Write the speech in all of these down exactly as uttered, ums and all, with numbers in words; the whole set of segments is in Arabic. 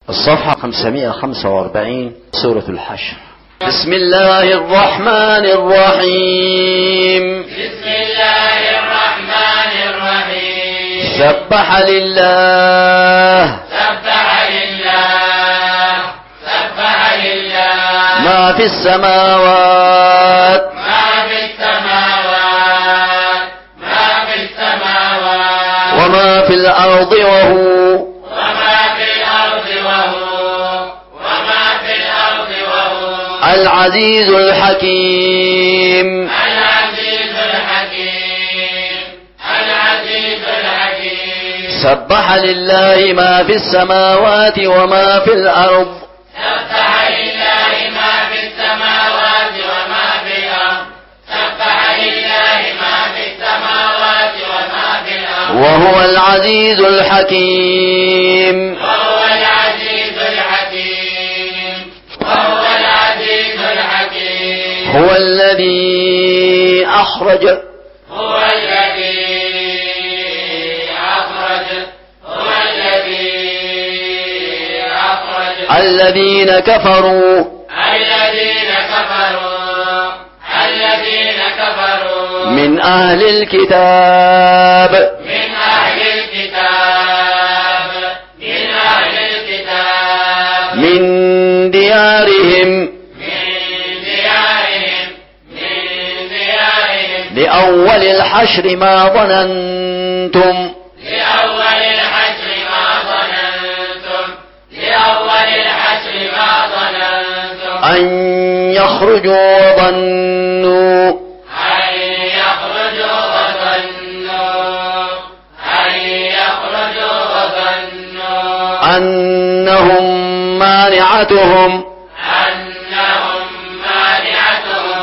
الصفحة خمسمائة وخمسة وأربعين سورة الحشر. بسم الله الرحمن الرحيم. بسم الله الرحمن الرحيم. سبح لله سبح لله سبح لله ما في السماوات ما في السماوات ما في السماوات وما في الأرض وهو وما في الأرض وهو وما في الأرض وهو العزيز الحكيم. العزيز الحكيم العزيز الحكيم. سبح لله ما في السماوات وما في الأرض سبح لله ما في السماوات وما في الأرض سبح لله ما في السماوات وما في الأرض وهو العزيز الحكيم. وهو العزيز الحكيم وهو العزيز الحكيم. هو الذي أخرج هو الذي أخرج هو الذي أخرج الذين كفروا الذين كفروا الذين كفروا من أهل الكتاب من أهل الكتاب من أهل الكتاب من ديارهم من ديارهم من ديارهم لأول الحشر ما ظننتم لأول الحشر ما ظننتم لأول الحشر ما ظننتم أن يخرجوا وظنوا أن يخرجوا وظنوا أن يخرجوا وظنوا أنهم مانعتهم أنهم مانعتهم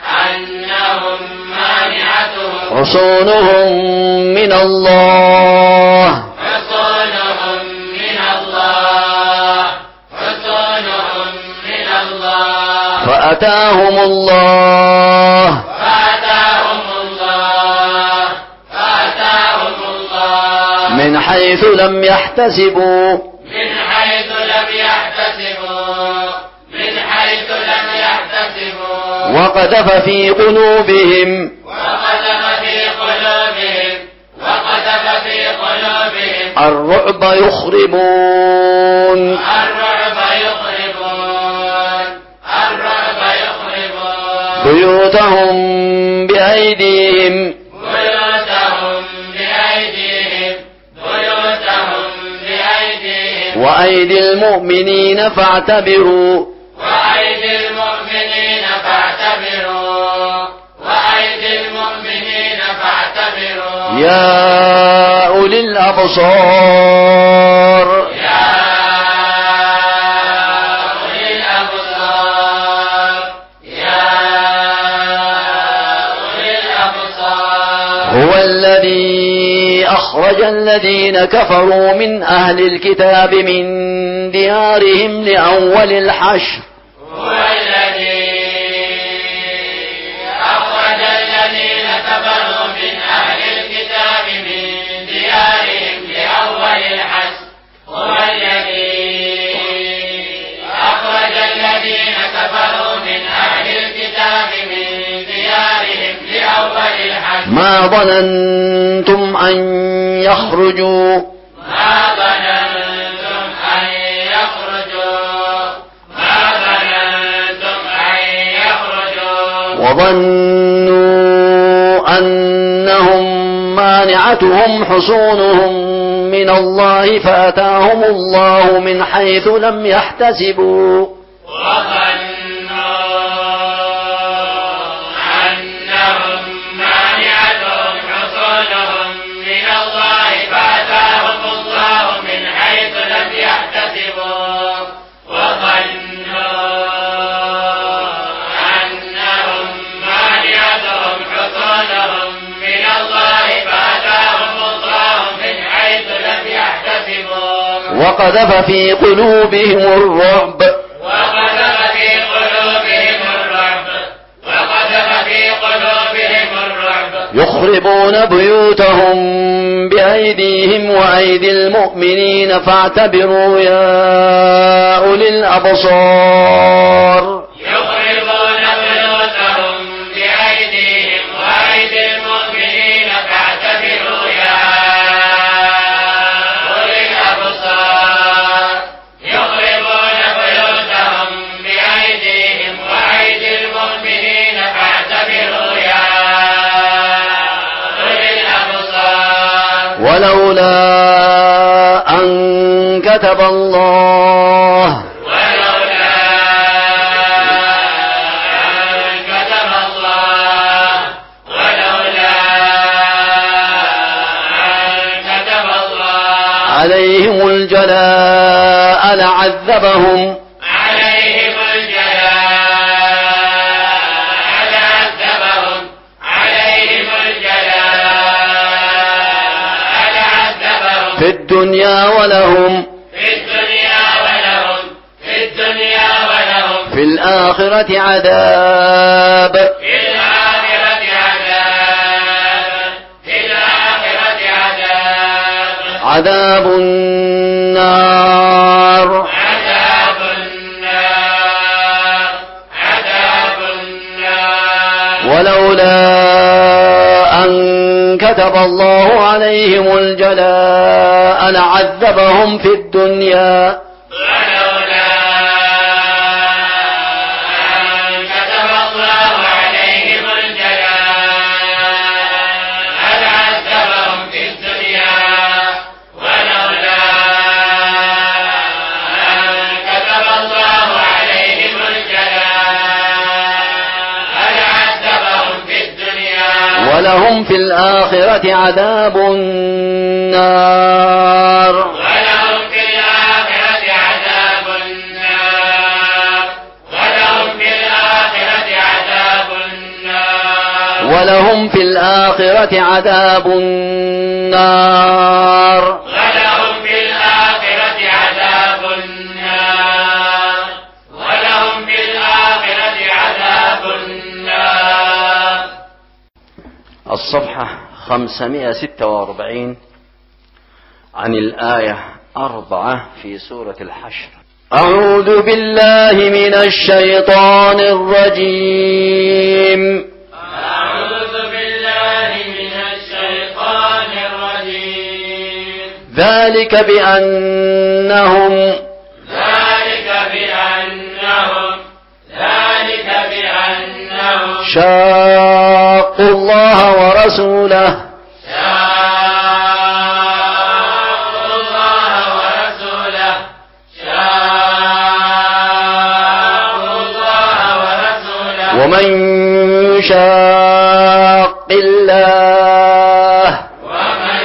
أنهم مانعتهم حصونهم من الله حصونهم من الله حصونهم من الله فأتاهم الله فأتاهم الله فأتاهم الله من حيث لم يحتسبوا من حيث لم يحتسبوا من حيث لم يحتسبوا وقذف في قلوبهم وقذف في قلوبهم وقذف في قلوبهم الرعب يخربون الرعب يخربون الرعب يخربون بيوتهم بأيديهم بيوتهم بأيديهم بيوتهم بأيديهم وأيدي المؤمنين فاعتبروا وأيدي المؤمنين فاعتبروا وأيدي المؤمنين فاعتبروا يا أولي الأبصار يا أولي الأبصار يا أولي الأبصار هو الذي أخرج الذين كفروا من أهل الكتاب من ديارهم لأول الحشر هو الذي أخرج الذين كفروا من أهل الكتاب من ديارهم لأول الحشر هو الذي أخرج الذين كفروا من أهل الكتاب من ديارهم لأول الحشر ما ظننتم أن يخرجوا ما ظننتم أن يخرجوا ما ظننتم أن يخرجوا وظنوا أنهم مانعتهم حصونهم من الله فأتاهم الله من حيث لم يحتسبوا وظنوا أنهم مانعتهم حصونهم من الله فأتاهم الله من حيث لم يحتسبوا وظنوا أنهم مانعتهم حصونهم من الله فأتاهم الله من حيث لم يحتسبوا وقذف في قلوبهم الرعب وقذف في قلوبهم الرعب وقذف في قلوبهم الرعب يخربون بيوتهم بأيديهم وأيدي المؤمنين فاعتبروا يا الأبصار يخربون بيوتهم بأيديهم وأيدي المؤمنين فاعتبروا يا أولي الأبصار يخربون بيوتهم بأيديهم وأيدي المؤمنين فاعتبروا يا أولي الأبصار ولولا أن كتب الله ولولا أن كتب الله ولولا أن كتب الله عليهم الجلاء لعذبهم عليهم الجلاء لعذبهم عليهم الجلاء لعذبهم في الدنيا ولهم في الدنيا ولهم في الدنيا ولهم في الآخرة عذاب في الآخرة عذاب في الآخرة عذاب عذاب النار عذاب النار عذاب النار ولولا أن كتب الله عليهم الجلاء لعذبهم في الدنيا ولولا أن كتب الله عليهم الجلاء لعذبهم في الدنيا ولولا أن كتب الله عليهم الجلاء لعذبهم في الدنيا ولهم في الآخرة عذاب النار ولهم في الآخرة عذاب النار ولهم في الآخرة عذاب النار ولهم في الآخرة عذاب النار ولهم في الآخرة عذاب النار ولهم في الآخرة عذاب النار. الصفحة خمسمائة وستة وأربعين عن الآية أربعة في سورة الحشر. أعوذ بالله من الشيطان الرجيم. أعوذ بالله من الشيطان الرجيم. ذلك بأنهم ذلك بأنهم ذلك بأنهم شاقوا الله ورسوله شاقوا الله ورسوله شاقوا الله ورسوله ومن يشاق الله ومن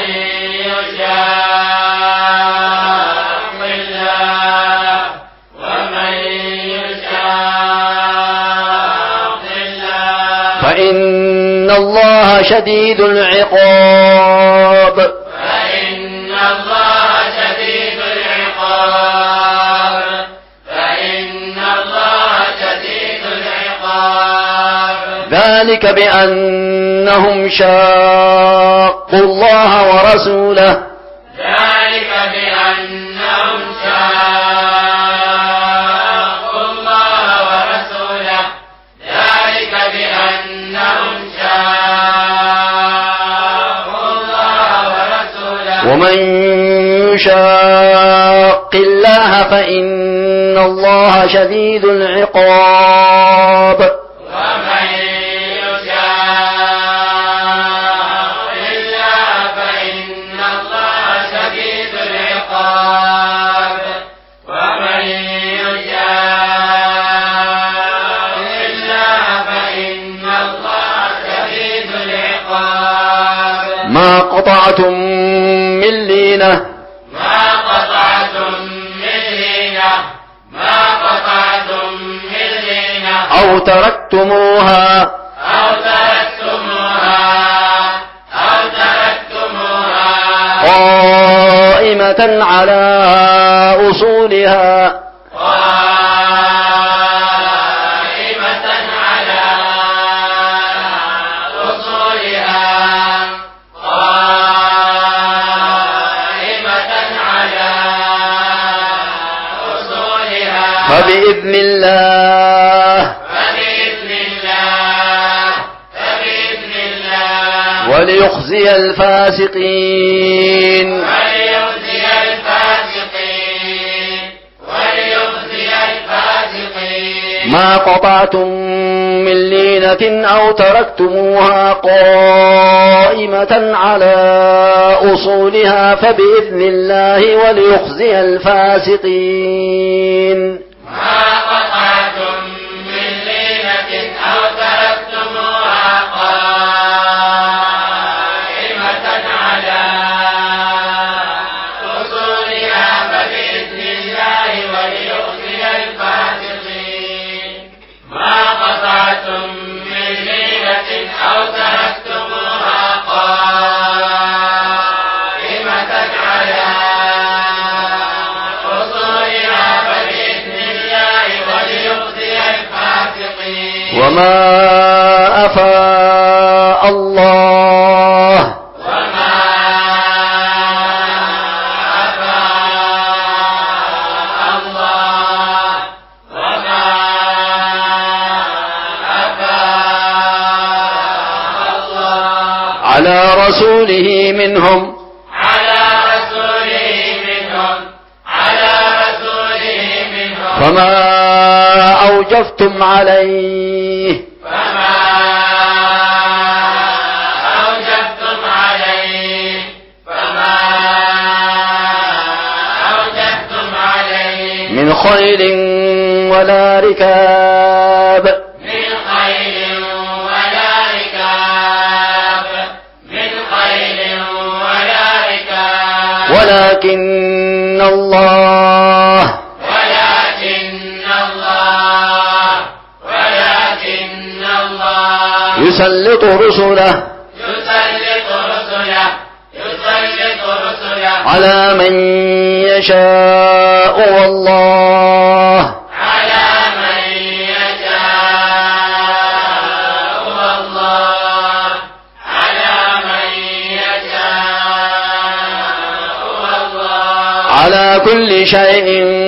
يشاق الله ومن يشاق الله فإن الله شديد العقاب. فإن الله شديد العقاب فإن الله شديد العقاب. ذلك بأنهم شاقوا الله ورسوله ذلك بأنهم شاقوا الله ورسوله ذلك بأنهم شاقوا الله ورسوله ومن يشاق الله فإن الله شديد العقاب. ومن يشاق الله فإن الله شديد العقاب. ومن يشاق الله فإن الله شديد العقاب. ما قطعتم من لينة ما قطعتم من لينة ما قطعتم من لينة أو تركتموها أو تركتموها أو تركتموها قائمة على أصولها قائمة على أصولها قائمة على أصولها فبإذن الله فبإذن الله فبإذن الله وليخزي الفاسقين وليخزي الفاسقين وليخزي الفاسقين ما قطعتم من لينة أو تركتموها قائمة على أصولها فبإذن الله وليخزي الفاسقين ما قطعتم من لينة أو تركتموها قائمة على أصولها فبإذن الله وليخزي الفاسقين ما قطعتم من لينة أو تركتموها قائمة على أصولها فبإذن الله وليخزي الفاسقين وما أفاء الله وما أفاء الله وما أفاء الله على رسوله منهم على رسوله منهم على رسوله منهم فما أوجفتم عليه فما أوجفتم عليه فما أوجفتم عليه من خيل ولا ركاب من خيل ولا ركاب من خيل ولا ركاب ولكن الله ولكن الله ولكن الله يسلط رسله يسلط رسله يسلط رسله على من يشاء والله على من يشاء والله على من يشاء والله على كل شيء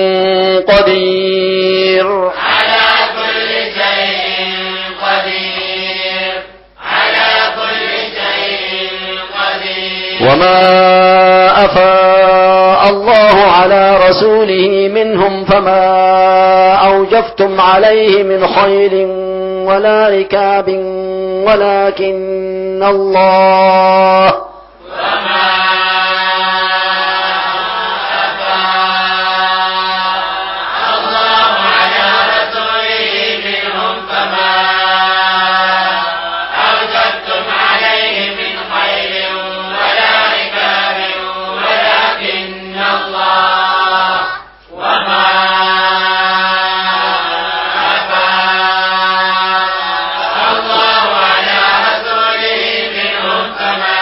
قدير على كل شيء قدير على كل شيء قدير وما أفاء الله على رسوله منهم فما أوجفتم عليه من خيل ولا ركاب ولكن الله وما أفاء الله على رسوله منهم فما أوجفتم عليه من خيل ولا ركاب ولكن الله وما أفاء الله على رسوله منهم فما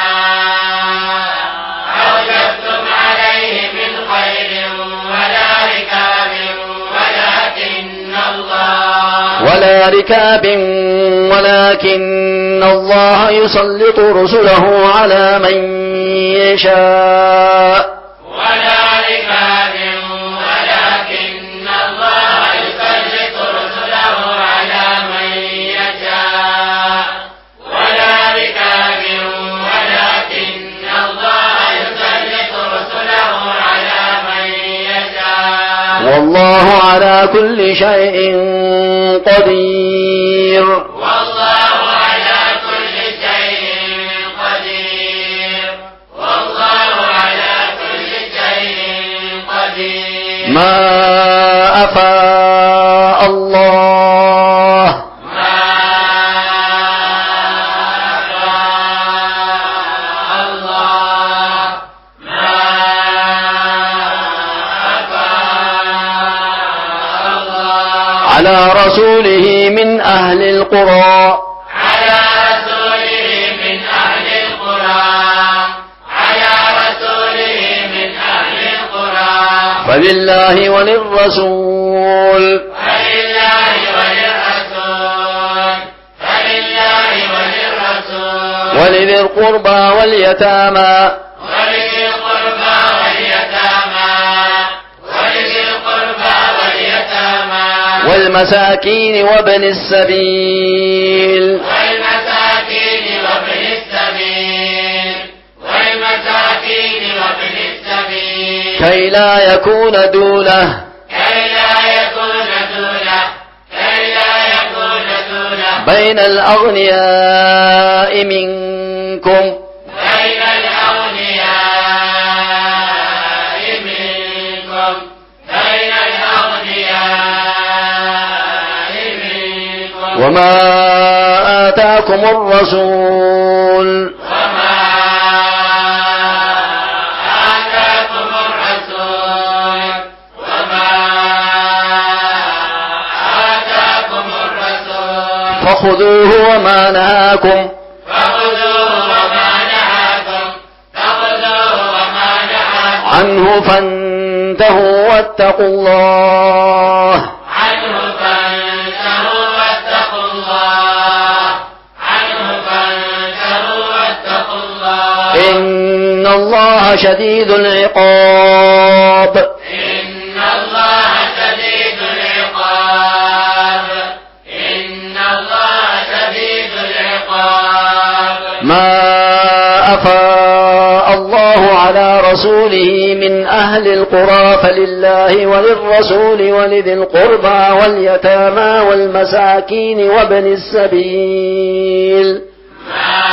أوجفتم عليه من خيل ولا ركاب ولكن الله ولا ركاب ولكن الله يسلط رسله على من يشاء ولا ركاب ولكن الله يسلط رسله على من يشاء ولا ركاب ولكن الله يسلط رسله على من يشاء والله على كل شيء قدير والله على كل شيء قدير والله على كل شيء قدير ما أفاء الله ما أفاء الله ما أفاء الله على رسوله من أهل القرى على رسوله من أهل القرى على رسوله من أهل القرى فلله وللرسول فلله وللرسول فلله وللرسول ولذي القربى واليتامى ولذي القربى واليتامى ولذي القربى واليتامى والمساكين وابن السبيل والمساكين وابن السبيل والمساكين وابن السبيل كي لا يكون دولة كي لا يكون دولة كي لا يكون دولة بين الأغنياء منكم بين الأغنياء منكم بين الأغنياء منكم وما آتاكم الرسول وما آتاكم الرسول وما آتاكم الرسول فخذوه وما نهاكم فخذوه وما نهاكم فخذوه وما نهاكم عنه فانتهوا واتقوا الله عنه فانتهوا واتقوا الله عنه فانتهوا واتقوا الله إن الله شديد العقاب إن الله شديد العقاب إن الله شديد العقاب ما أفاء الله على رسوله من أهل القرى فلله وللرسول ولذي القربى واليتامى والمساكين وابن السبيل ما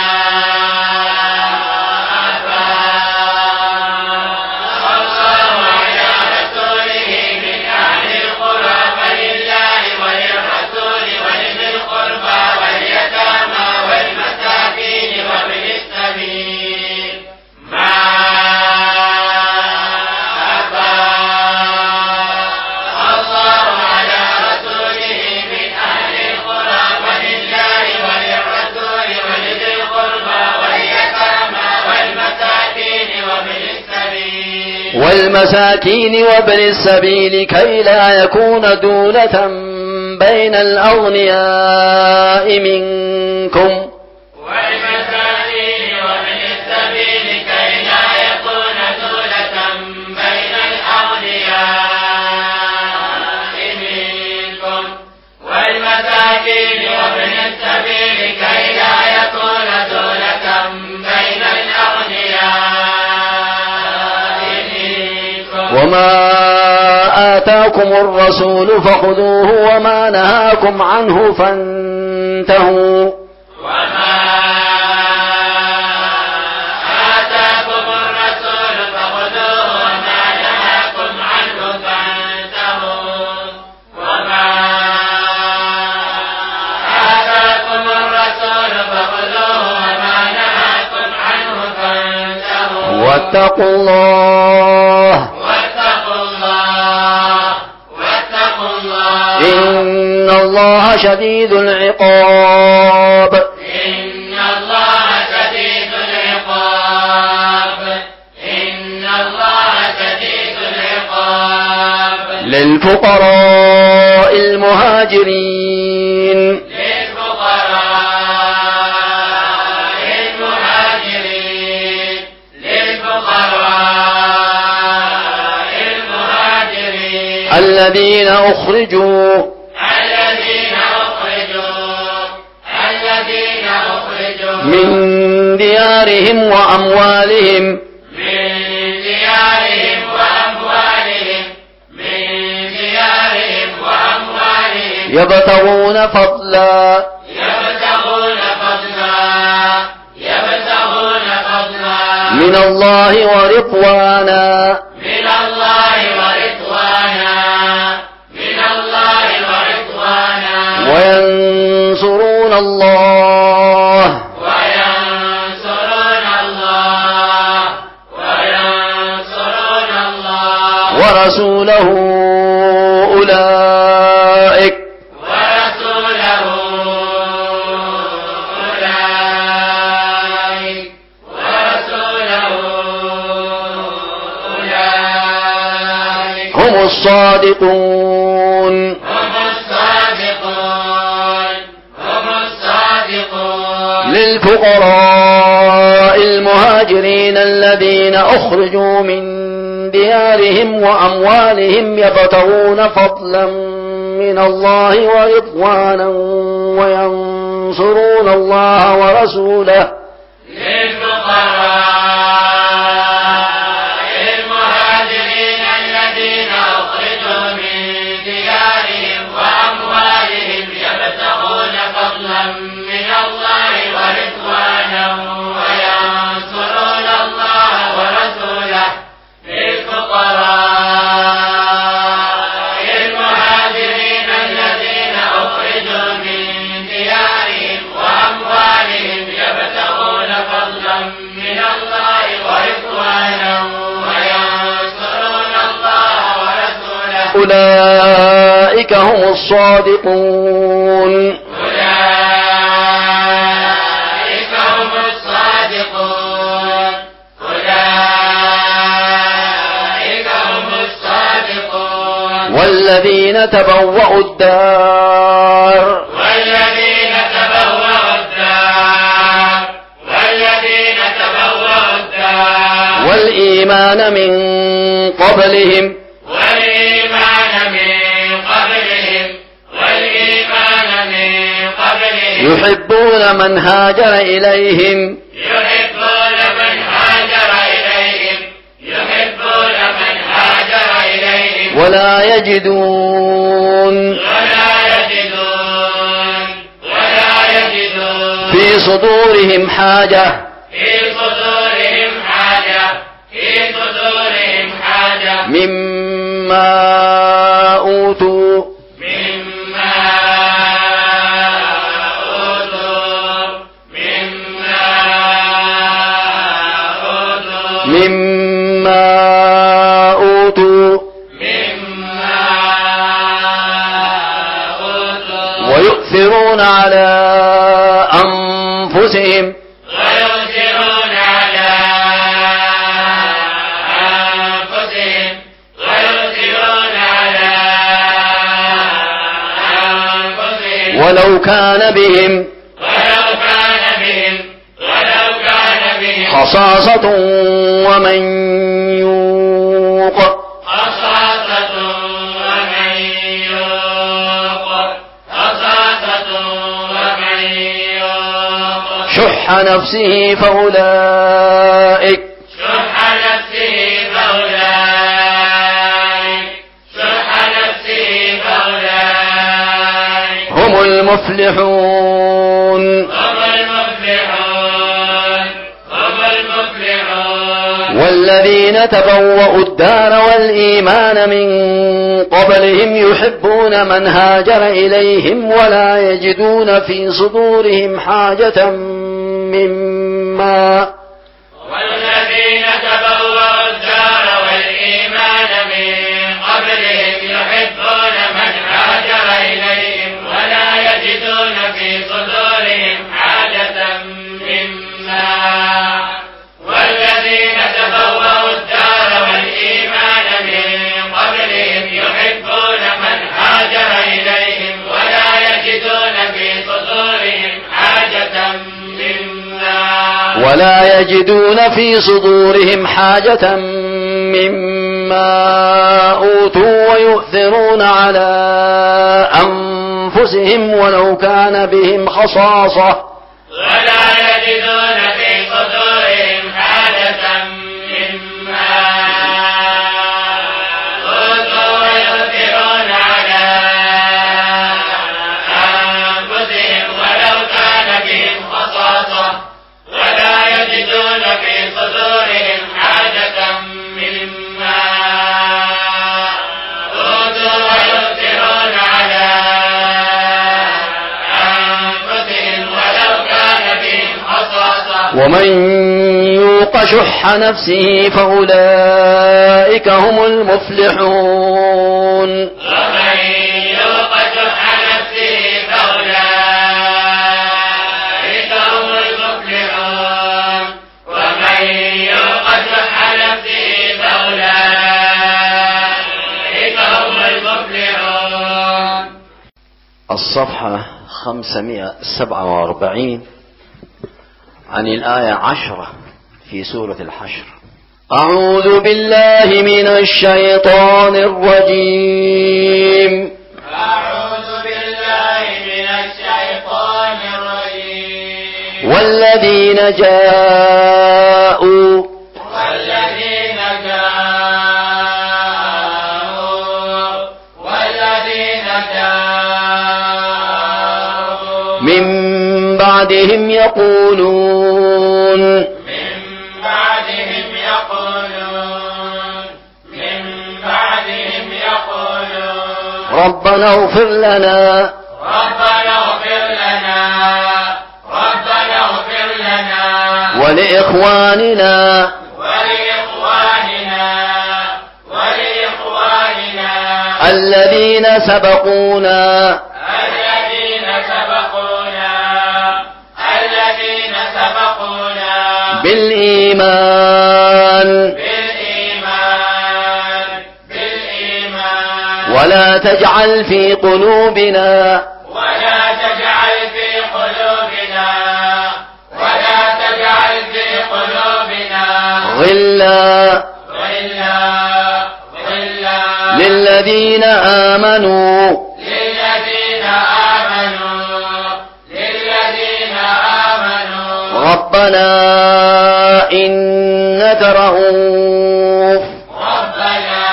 أفاء الله على رسوله من أهل القرى فلله وللرسول ولذي القربى واليتامى والمساكين وابن السبيل ما أفاء الله على رسوله من أهل القرى فلله وللرسول ولذي القربى واليتامى والمساكين وابن السبيل والمساكين وابن السبيل كي لا يكون دولة بين الأغنياء منكم والمساكين وابن السبيل كي لا يكون دولة بين الأغنياء منكم والمساكين وابن السبيل كي لا يكون دولة بين الأغنياء منكم وما آتاكم الرسول فخذوه وما نهاكم عنه فانتهوا وما آتاكم الرسول فخذوه وما نهاكم عنه فانتهوا وما آتاكم الرسول فخذوه وما نهاكم عنه فانتهوا واتقوا الله واتقوا الله واتقوا الله إن الله شديد العقاب إن الله شديد العقاب إن الله شديد العقاب للفقراء المهاجرين للفقراء المهاجرين للفقراء المهاجرين الذين أخرجوا الذين أخرجوا الذين أخرجوا من ديارهم وأموالهم من ديارهم وأموالهم من ديارهم وأموالهم يبتغون فضلا يبتغون فضلا يبتغون فضلا من الله ورضوانا من الله ورضوانا من الله ورضوانا وينصرون الله وينصرون الله وينصرون الله ورسوله أولئك ورسوله أولئك ورسوله أولئك هم الصادقون هم الصادقون هم الصادقون للفقراء المهاجرين الذين أخرجوا من ديارهم وأموالهم يبتغون فضلا من الله ورضوانا وينصرون الله ورسوله. للفقراء المهاجرين الذين أخرجوا من ديارهم وأموالهم يبتغون فضلا من الله ورضوانا وينصرون الله ورسوله. للفقراء المهاجرين الذين أخرجوا من ديارهم وأموالهم يبتغون فضلا من الله ورضوانا وينصرون الله ورسوله. أولئك هم الصادقون. أولئك هم الصادقون. أولئك هم الصادقون. والذين تبوأوا الدار والذين تبوأوا الدار والذين تبوأوا الدار والإيمان من قبلهم والإيمان من قبلهم والإيمان من قبلهم يحبون من هاجر إليهم يحبون من هاجر إليهم يحبون من هاجر إليهم ولا يجدون ولا يجدون ولا يجدون في صدورهم حاجة في صدورهم حاجة في صدورهم حاجة مما أوتوا مما أوتوا مما أوتوا مما أوتوا مما أوتوا ويؤثرون على أنفسهم ويؤثرون على أنفسهم ويؤثرون على أنفسهم ولو كان بهم ولو كان بهم ولو كان بهم خصاصة ومن يوق خصاصة ومن يوق خصاصة ومن يوق شح نفسه فأولئك شح نفسه فأولئك شح نفسه فأولئك هم المفلحون. هم المفلحون هم المفلحون. والذين تبوأوا الدار والإيمان من قبلهم يحبون من هاجر إليهم ولا يجدون في صدورهم حاجة مما والذين تبوأوا الدار والإيمان من قبلهم يحبون من هاجر إليهم ولا يجدون في صدورهم حاجة مما والذين تبوأوا الدار والإيمان من قبلهم يحبون من هاجر إليهم ولا يجدون في صدورهم حاجة مما ولا يجدون في صدورهم حاجة مما أوتوا ويؤثرون على أنفسهم ولو كان بهم خصاصة ولا يجدون في صدورهم حاجة مما أوتوا ويؤثرون على أنفسهم ولو كان بهم خصاصة ولا يجدون في صدورهم حاجة مما أوتوا ويؤثرون على أنفسهم ولو كان بهم خصاصة ومن يوق شح نفسه فأولئك هم المفلحون. ومن يوق شح نفسه فأولئك هم المفلحون. ومن يوق شح نفسه فأولئك هم المفلحون. الصفحة خمسمائة وسبعة وأربعين عن الآية عشرة في سورة الحشر. أعوذ بالله من الشيطان الرجيم. أعوذ والذين جاءوا والذين جاءوا والذين جاءوا من بعدهم يقولون من بعدهم يقولون من بعدهم يقولون ربنا اغفر لنا ربنا اغفر لنا ربنا اغفر لنا ولإخواننا ولإخواننا ولإخواننا الذين سبقونا الذين سبقونا الذين سبقونا بالإيمان بالإيمان بالإيمان ولا تجعل في قلوبنا ولا تجعل في قلوبنا ولا تجعل في قلوبنا غلا غلا غلا للذين آمنوا للذين آمنوا للذين آمنوا ربنا إنك رؤوف ربنا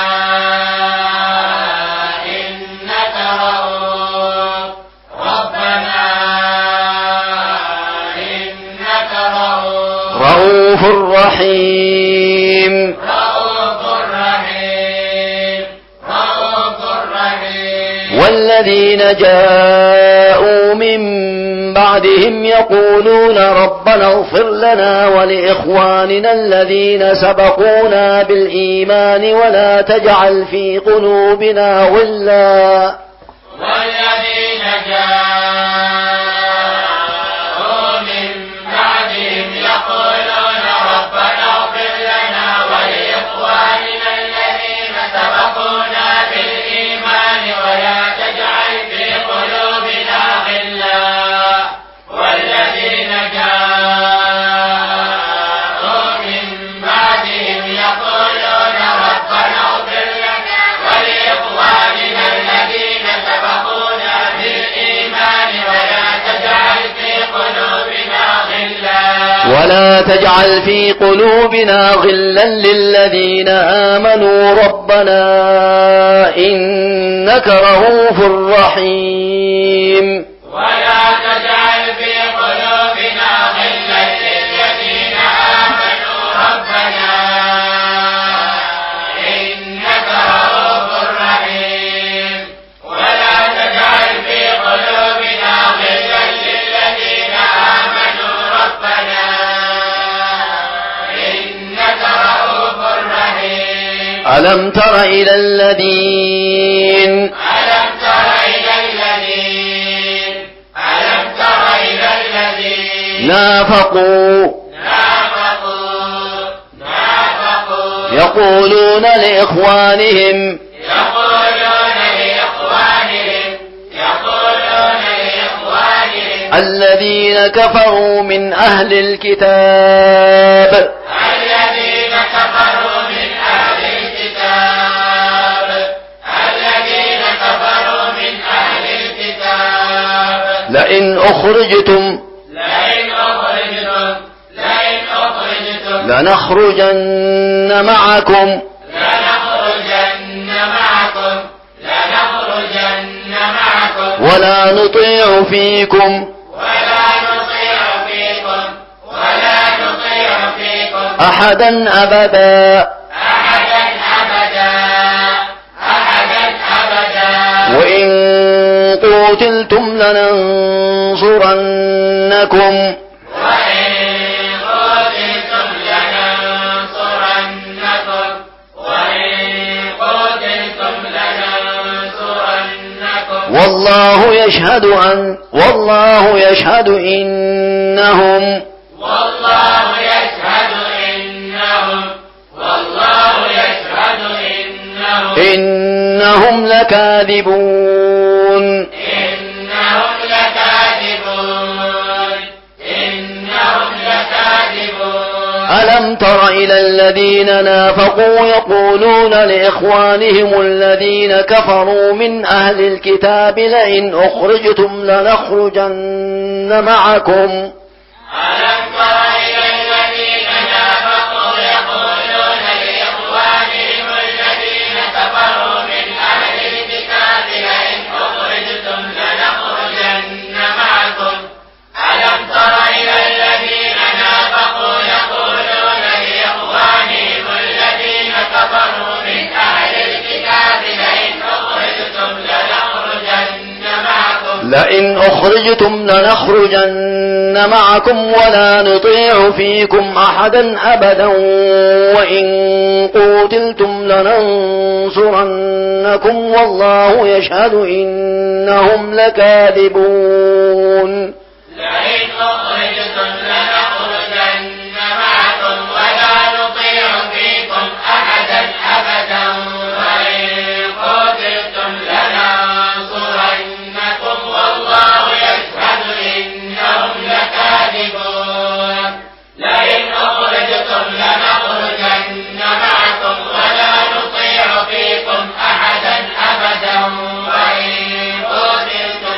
إنك رؤوف ربنا إنك رؤوف رؤوف رحيم رؤوف رحيم رؤوف رحيم والذين جاءوا من بعدهم يقولون ربنا اغفر لنا ولإخواننا الذين سبقونا بالإيمان ولا تجعل في قلوبنا غلا والذين جاءوا من بعدهم يقولون ربنا اغفر لنا ولإخواننا الذين سبقونا بالإيمان ولا تجعل في قلوبنا غلا والذين جاءوا من بعدهم يقولون ربنا اغفر لنا ولإخواننا الذين سبقونا بالإيمان ولا تجعل في قلوبنا غلا ولا تجعل في قلوبنا غلا للذين آمنوا ربنا إنك رؤوف رحيم ولا تجعل في قلوبنا غلا للذين آمنوا ربنا إنك رؤوف رحيم ولا تجعل في قلوبنا غلا للذين آمنوا ربنا إنك رؤوف رحيم ألم تر إلى الذين ألم تر إلى الذين ألم تر إلى الذين نافقوا نافقوا نافقوا يقولون لإخوانهم يقولون لإخوانهم يقولون لإخوانهم الذين كفروا من أهل الكتاب الذين كفروا من أهل الكتاب الذين كفروا من أهل الكتاب لئن أخرجتم لئن أخرجتم لئن أخرجتم لنخرجن معكم لنخرجن معكم لنخرجن معكم ولا نطيع فيكم ولا نطيع فيكم ولا نطيع فيكم أحدا أبدا أحدا أبدا أحدا أبدا وإن قتلتم لننصرنكم وإن قتلتم لننصرنكم وإن قتلتم لننصرنكم والله يشهد أن والله يشهد إنهم والله يشهد إنهم والله يشهد إنهم إنهم لكاذبون إنهم لكاذبون إنهم لكاذبون ألم تر إلى الذين نافقوا يقولون لإخوانهم الذين كفروا من أهل الكتاب لئن أخرجتم لنخرجن معكم ألم تر إلى الذين نافقوا يقولون لإخوانهم الذين كفروا من أهل الكتاب لئن أخرجتم لنخرجن معكم ألم تر إلى الذين نافقوا يقولون لإخوانهم الذين كفروا من أهل الكتاب لئن أخرجتم لنخرجن معكم لئن أخرجتم لنخرجن معكم ولا نطيع فيكم أحدا أبدا وإن قوتلتم لننصرنكم والله يشهد إنهم لكاذبون لئن أخرجتم لنخرجن معكم ولا نطيع فيكم أحدا أبدا وإن قوتلتم لننصرنكم والله يشهد إنهم لكاذبون لئن أخرجتم لنخرجن معكم ولا نطيع فيكم أحدا أبدا وإن قوتلتم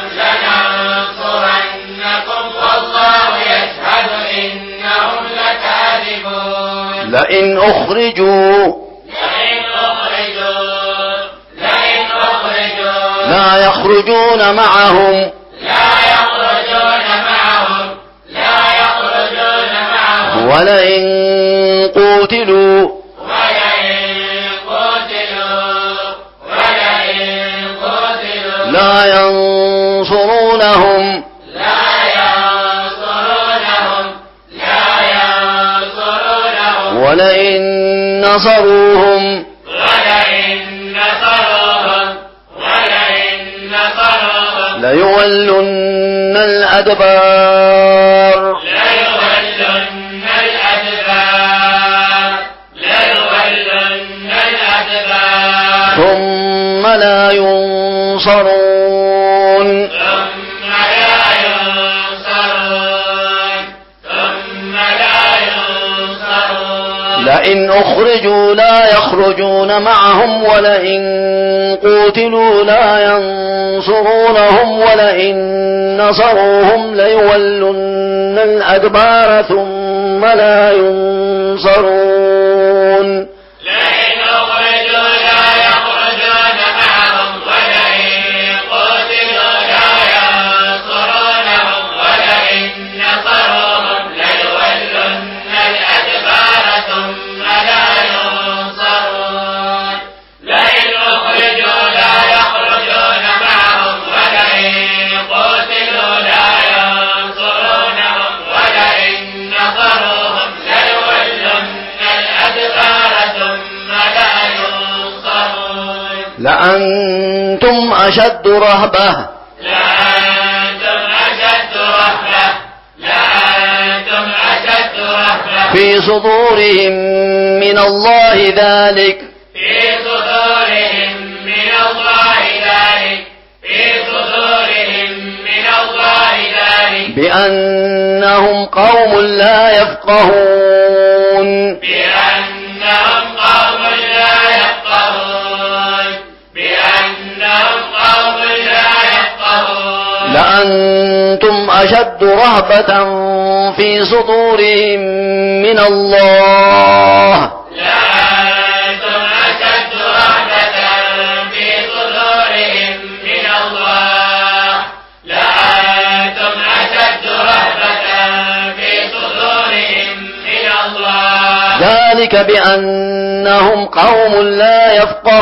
لننصرنكم والله يشهد إنهم لكاذبون لئن أخرجوا لئن أخرجوا لئن أخرجوا لا يخرجون معهم لا يخرجون معهم لا يخرجون معهم ولئن قوتلوا ولئن قتلوا ولئن قتلوا لا ينصرونهم لا ينصرونهم لا ينصرونهم ولئن نصروهم ولئن نصروهم ولئن نصروهم ليولن الأدبار ليولن الأدبار ليولن الأدبار ثم لا ينصرون ثم لا ينصرون ثم لا ينصرون لئن أخرجوا لا يخرجون معهم ولئن قوتلوا لا ينصرونهم ولئن نصروهم ليولن الأدبار ثم لا ينصرون لئن أخرجوا لا يخرجون معهم ولئن قتلوا لا ينصرونهم ولئن نصروهم ليولن الأدبار ثم لا ينصرون لئن أخرجوا لا يخرجون معهم ولئن قتلوا لا ينصرونهم ولئن نصروهم ليولن الأدبار ثم لا ينصرون لأنتم أشد رهبة لأنتم أشد رهبة لأنتم أشد رهبة في صدورهم من الله ذلك في صدورهم من الله ذلك في صدورهم من الله ذلك بأنهم قوم لا يفقهون بأنهم قوم لا يفقهون بأنهم قوم لا يفقهون لأنتم أشد رهبة في صدورهم من الله لأنتم أشد رهبة في صدورهم من الله لأنتم أشد رهبة في صدورهم من الله ذلك بأنهم قوم لا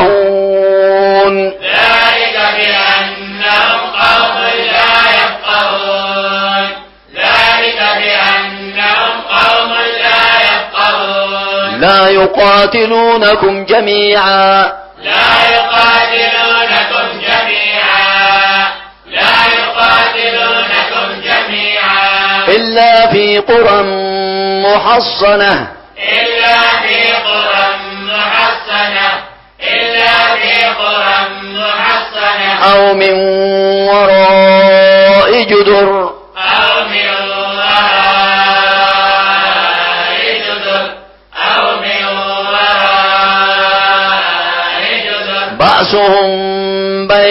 يفقهون ذلك بأنهم قوم لا يفقهون ذلك بأنهم قوم لا يفقهون لا يقاتلونكم جميعا لا يقاتلونكم جميعا لا يقاتلونكم جميعا إلا في قرى محصنة إلا في قرى محصنة إلا في قرى محصنة أو من وراء جدر أو من وراء جدر أو من وراء جدر بأسهم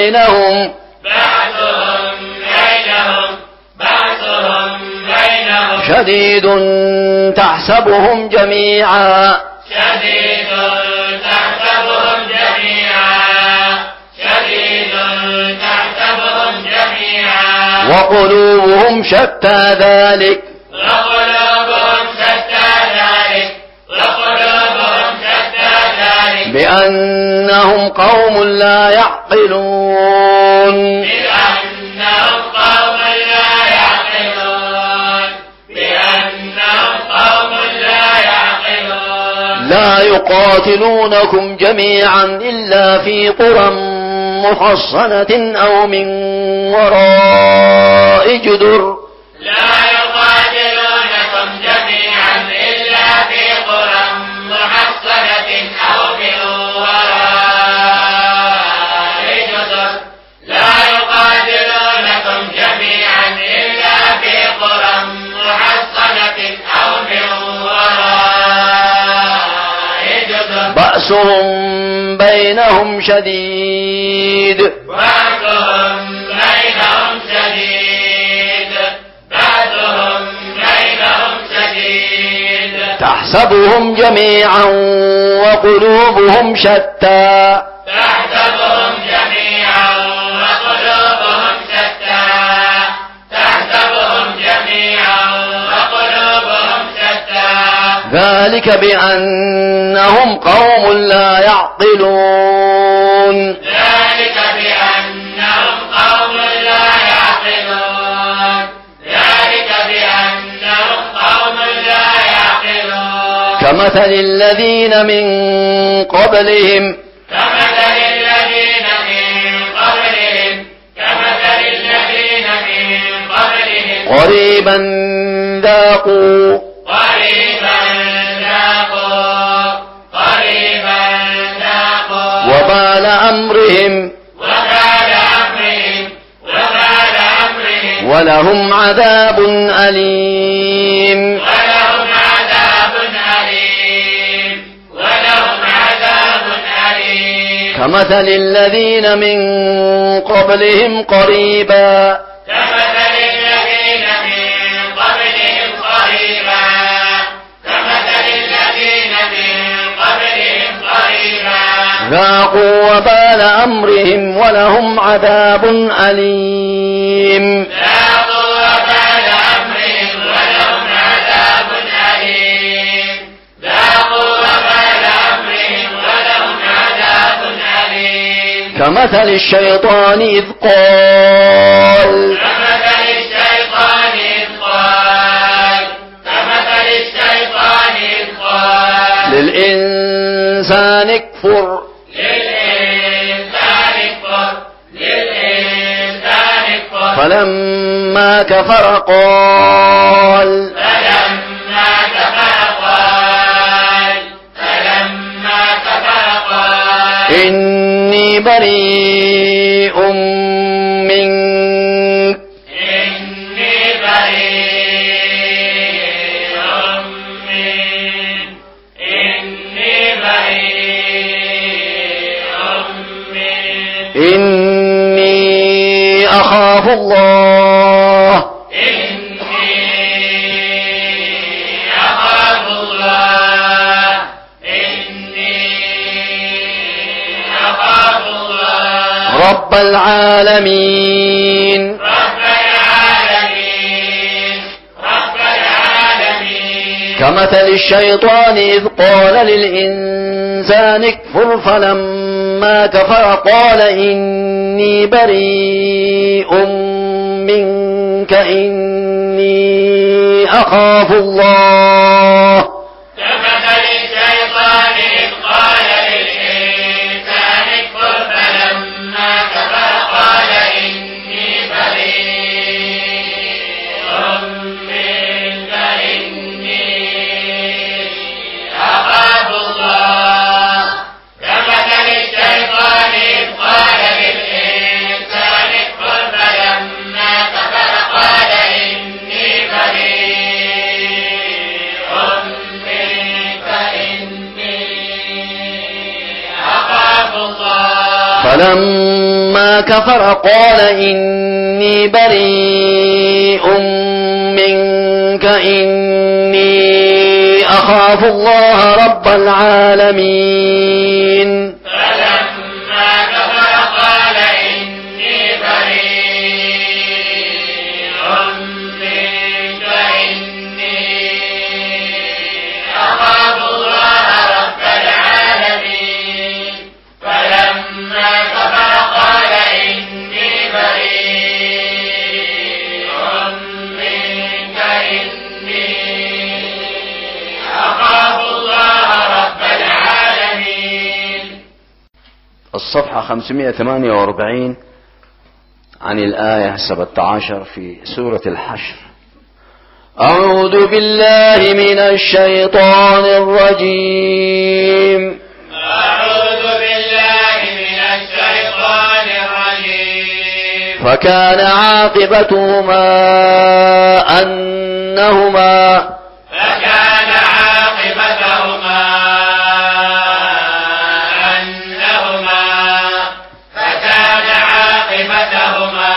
بينهم بعثهم بينهم بعثهم بينهم شديد تحسبهم جميعا شديد تحسبهم جميعا شديد تحسبهم جميعا وقلوبهم شتى ذلك وقلوبهم شتى ذلك وقلوبهم شتى ذلك بأنهم قوم لا يعقلون بأنهم قوم لا يعقلون بأنهم قوم لا يعقلون لا يقاتلونكم جميعا إلا في قرى محصنة أو من وراء جدر لا يقاتلونكم جميعا إلا في قرى محصنة أو من وراء جدر لا يقاتلونكم جميعا إلا في قرى محصنة أو من وراء جدر بأسهم بينهم شديد بأسهم بينهم شديد بأسهم بينهم شديد تحسبهم جميعا وقلوبهم شتى تحسبهم جميعا وقلوبهم شتى تحسبهم جميعا وقلوبهم شتى ذلك بأنهم قوم لا يعقلون ذلك بأنهم قوم لا يعقلون ذلك بأنهم قوم لا يعقلون كمثل الذين من قبلهم كمثل الذين من قبلهم كمثل الذين من قبلهم قريبا ذاقوا قريبا ذاقوا قريبا ذاقوا وبال أمرهم وبال أمرهم وبال أمرهم ولهم عذاب أليم ولهم عذاب أليم ولهم عذاب أليم كمثل الذين من قبلهم قريبا كمثل الذين من قبلهم قريبا كمثل الذين من قبلهم قريبا ذاقوا وبال أمرهم ولهم عذاب أليم ذاقوا وبال أمرهم ولهم عذاب أليم ذاقوا وبال أمرهم ولهم عذاب أليم كمثل الشيطان إذ قال كمثل الشيطان إذ قال كمثل الشيطان إذ قال للإنسان اكفر للإنسان اكفر للإنسان اكفر فلما كفر قال فلما كفر قال فلما كفر قال إني بريء منك إني بريء منك إني بريء منك إني أخاف الله إني أخاف الله إني أخاف الله رب العالمين رب العالمين رب العالمين كمثل الشيطان إذ قال للإنسان اكفر فلما كفر قال إني بريء منك إني أخاف الله كمثل الشيطان إذ قال للإنسان اكفر فلما كفر قال إني بريء منك إني أخاف الله كمثل الشيطان إذ قال للإنسان اكفر فلما كفر قال إني بريء منك إني أخاف الله فلما كفر قال إني بريء منك إني أخاف الله رب العالمين. فلما كفر قال إني بريء منك إني أخاف الله رب العالمين. فلما كفر قال إني بريء منك إني أخاف الله رب العالمين. الصفحة خمسمائة وثمانية وأربعين عن الآية سبعة عشر في سورة الحشر. أعوذ بالله من الشيطان الرجيم. أعوذ بالله من الشيطان الرجيم. فكان عاقبتهما أنهما فكان عاقبتهما أنهما فكان عاقبتهما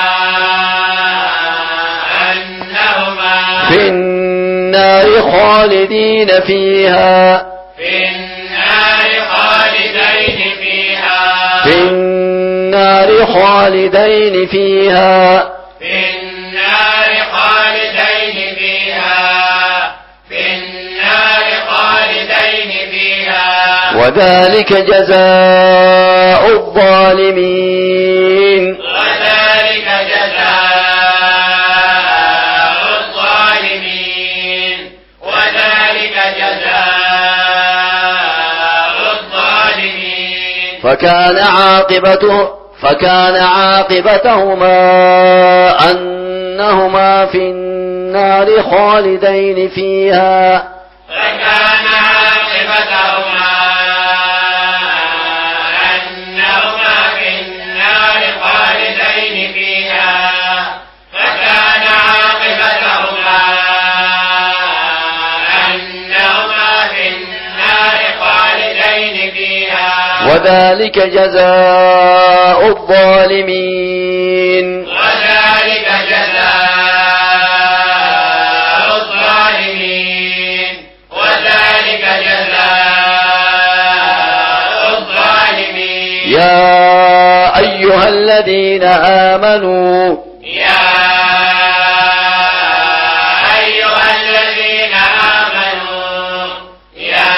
أنهما في النار خالدين فيها في النار خالدين فيها في النار خالدين فيها في النار خالدين فيها في النار خالدين فيها وذلك جزاء الظالمين. وذلك جزاء الظالمين. وذلك جزاء الظالمين. فكان عاقبته فكان عاقبتهما أنهما في النار خالدين فيها فكان عاقبتهما أنهما في النار خالدين فيها. فكان عاقبتهما أنهما في النار خالدين فيها. وذلك جزاء الظالمين. وذلك جزاء الظالمين. وذلك جزاء الظالمين. يا أيها الذين آمنوا يا أيها الذين آمنوا يا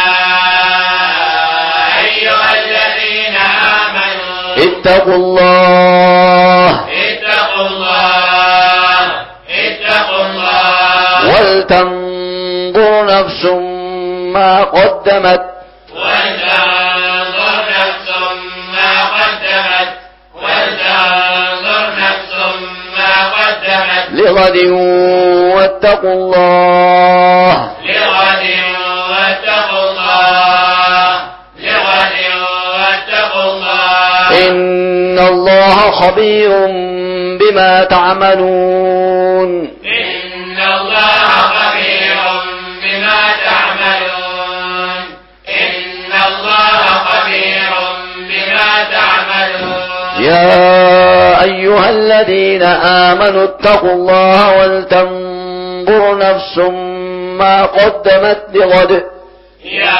أيها الذين آمنوا اتقوا الله اتقوا الله اتقوا الله ولتنظر نفس ما قدمت ولتنظر نفس ما قدمت ولتنظر نفس ما قدمت لغد واتقوا الله لغد واتقوا الله لغد واتقوا الله إن الله خبير بما تعملون. إن الله خبير بما تعملون. إن الله خبير بما تعملون. يا أيها الذين آمنوا اتقوا الله ولتنظر نفس ما قدمت لغد. يا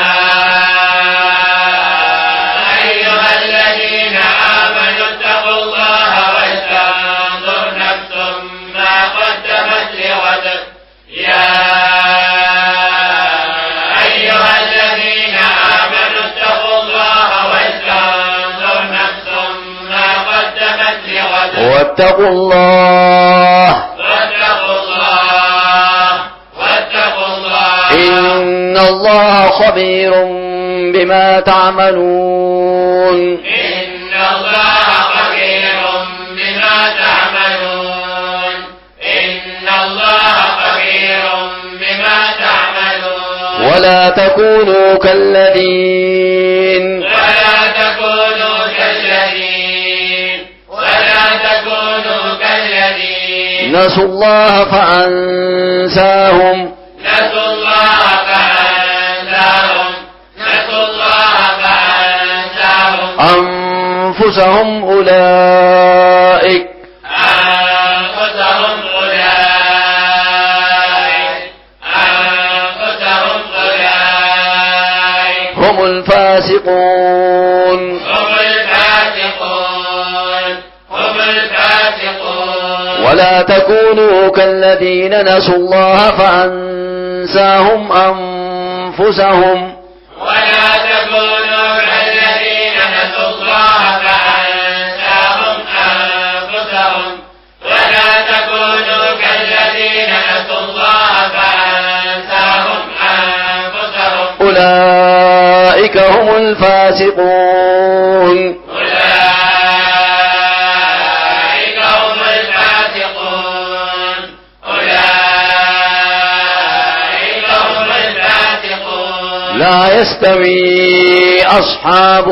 أيها الذين آمنوا اتقوا الله ولتنظر نفس ما قدمت لغد. يا أيها الذين آمنوا اتقوا الله ولتنظر نفس ما قدمت لغد. واتقوا الله واتقوا الله واتقوا الله إن الله خبير بما تعملون. إن الله خبير بما تعملون. إن الله خبير بما تعملون. ولا تكونوا كالذين ولا تكونوا كالذين ولا تكونوا كالذين نسوا الله فأنساهم نسوا الله فأنساهم نسوا الله فأنساهم أنفسهم أولئك أنفسهم أولئك الفاسقون هم الفاسقون هم الفاسقون ولا تكونوا كالذين نسوا الله فأنساهم أنفسهم ولا تكونوا كالذين نسوا الله فأنساهم أنفسهم ولا تكونوا كالذين نسوا الله فأنساهم أنفسهم أولئك هم الفاسقون أولئك هم الفاسقون أولئك هم الفاسقون لا يستوي أصحاب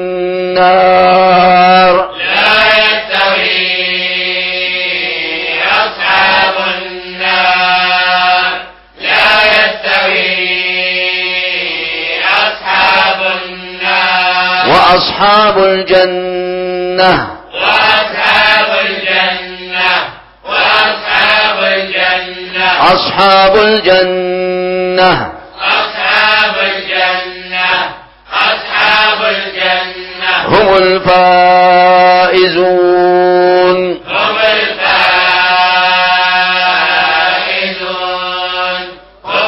النار لا يستوي أصحاب النار لا يستوي أصحاب النار وأصحاب الجنة وأصحاب الجنة وأصحاب الجنة أصحاب الجنة أصحاب الجنة أصحاب الجنة هم الفائزون هم الفائزون هم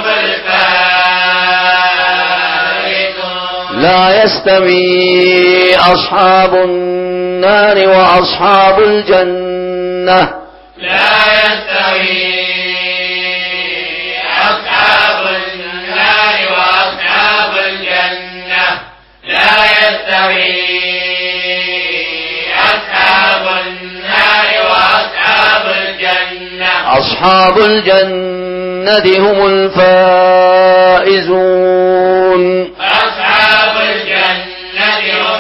الفائزون لا يستوي أصحاب النار وأصحاب الجنة لا يستوي أصحاب النار وأصحاب الجنة لا يستوي أصحاب النار وأصحاب الجنة أصحاب الجنة هم الفائزون أصحاب الجنة هم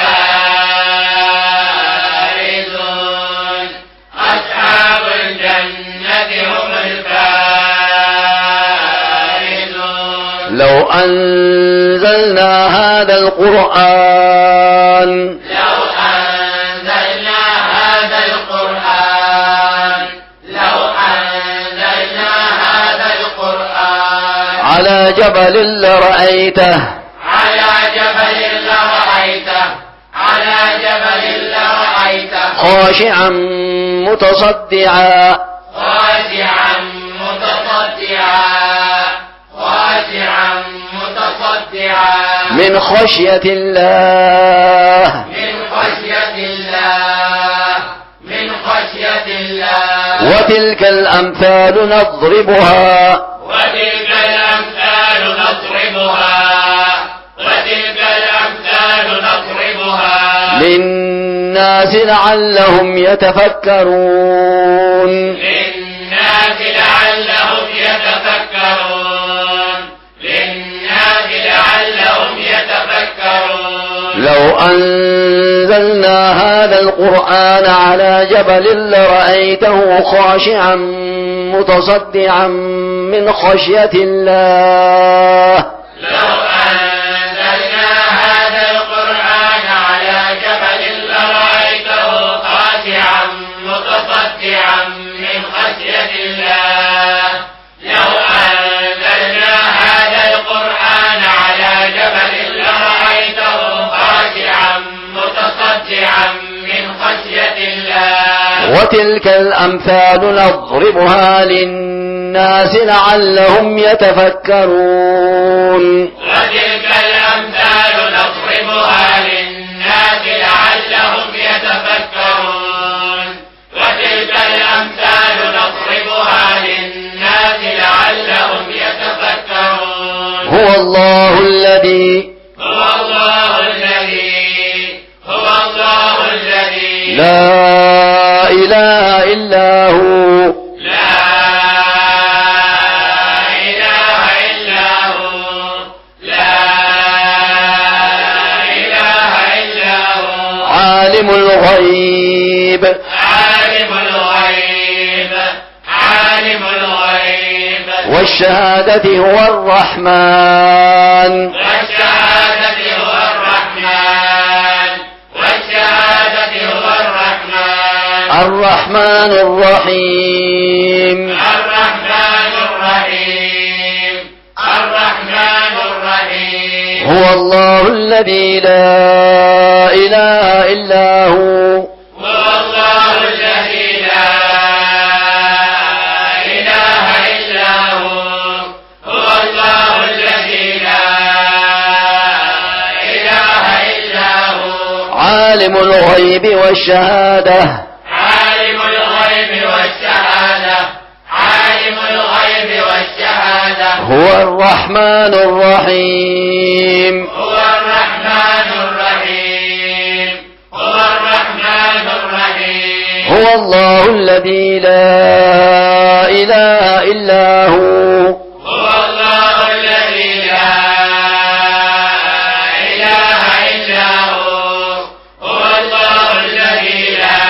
الفائزون أصحاب الجنة هم الفائزون لو أنزلنا هذا القرآن لو أنزلنا هذا القرآن لو أنزلنا هذا القرآن على جبل لرأيته على جبل لرأيته على جبل لرأيته خاشعا متصدعا خاشعا متصدعا خاشعا متصدعا من خشية الله من خشية الله من خشية الله وتلك الأمثال نضربها وتلك الأمثال نضربها وتلك الأمثال نضربها للناس لعلهم يتفكرون للناس لعلهم يتفكرون للناس لعلهم يتفكرون لو أنزلنا هذا القرآن على جبل لرأيته خاشعا متصدعا من خشية الله لو أنزلنا هذا القرآن على جبل لرأيته خاشعا متصدعا من خشية الله لو أنزلنا هذا القرآن على جبل لرأيته خاشعا متصدعا من خشية الله وتلك الأمثال نضربها للناس لعلهم يتفكرون وتلك الأمثال نضربها للناس لعلهم يتفكرون وتلك الأمثال نضربها للناس لعلهم يتفكرون هو الله الذي هو الله الذي هو الله الذي لا إله إلا هو لا إله إلا هو لا إله إلا هو عالم الغيب عالم الغيب عالم الغيب والشهادة هو الرحمن والشهادة هو الرحمن والشهادة هو الرحمن الرحمن الرحيم الرحمن الرحيم الرحمن الرحيم هو الله الذي لا إله إلا هو هو الله الذي لا إله إلا هو هو الله الذي لا إله إلا هو عالم الغيب والشهادة عالم الغيب والشهادة عالم الغيب والشهادة هو الرحمن الرحيم هو الرحمن الرحيم هو الرحمن الرحيم هو الله الذي لا إله إلا هو هو الله الذي لا إله إلا هو هو الله الذي لا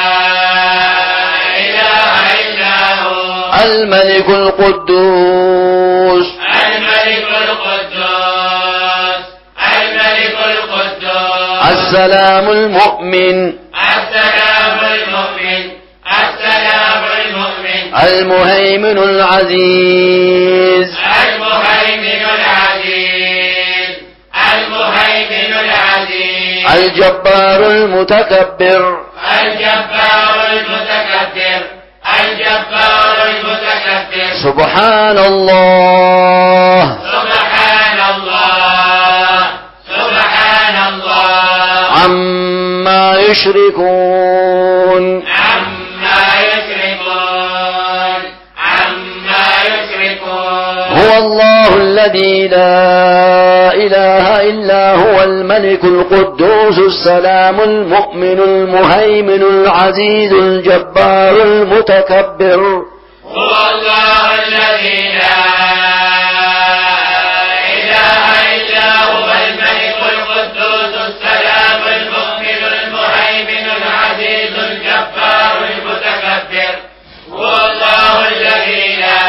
إله إلا هو الملك القدوس الملك القدوس الملك القدوس السلام المؤمن السلام المؤمن السلام المؤمن المهيمن العزيز المهيمن العزيز المهيمن العزيز الجبار المتكبر الجبار المتكبر الجبار المتكبر سبحان الله سبحان الله سبحان الله عما يشركون عما يشركون عما يشركون هو الله الذي لا إله إلا هو الملك القدوس السلام المؤمن المهيمن العزيز الجبار المتكبر هو الله الذي لا إله إلا هو الملك القدوس السلام المؤمن المهيمن العزيز الجبار المتكبر هو الله الذي لا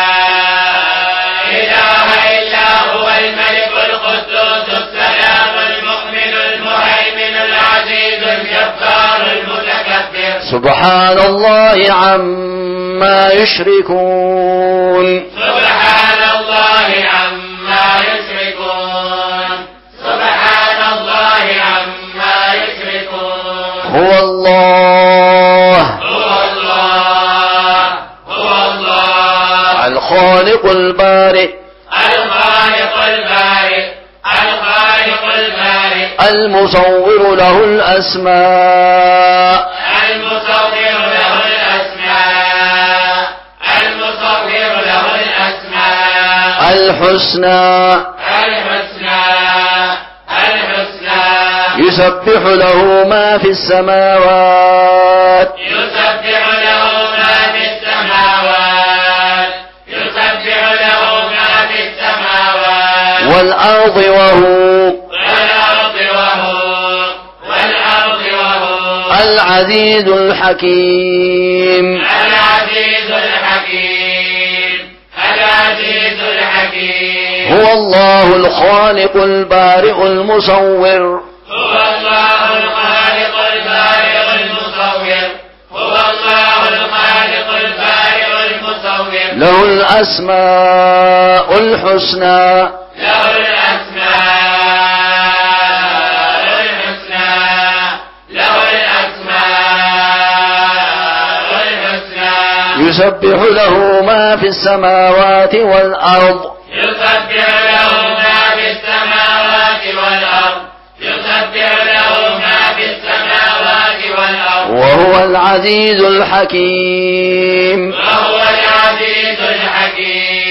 إله إلا هو الملك القدوس السلام المؤمن المهيمن العزيز الجبار المتكبر سبحان الله عما يشركون سبحان الله عما يشركون سبحان الله عما يشركون هو الله هو الله هو الله الخالق البارئ الخالق البارئ الخالق البارئ المصور له الأسماء المصور له الأسماء المصور له الأسماء الحسنى الحسنى الحسنى يسبح له ما في السماوات يسبح له ما في السماوات يسبح له ما في السماوات والأرض وهو والأرض وهو والأرض وهو العزيز الحكيم العزيز الحكيم العزيز الحكيم هو الله الخالق البارئ المصور هو الله الخالق البارئ المصور هو الله الخالق البارئ المصور له الأسماء الحسنى له الأسماء الحسنى له الأسماء الحسنى يسبح له ما في السماوات والأرض يسبح له ما في السماوات والأرض يسبح له ما في السماوات والأرض وهو العزيز الحكيم وهو العزيز الحكيم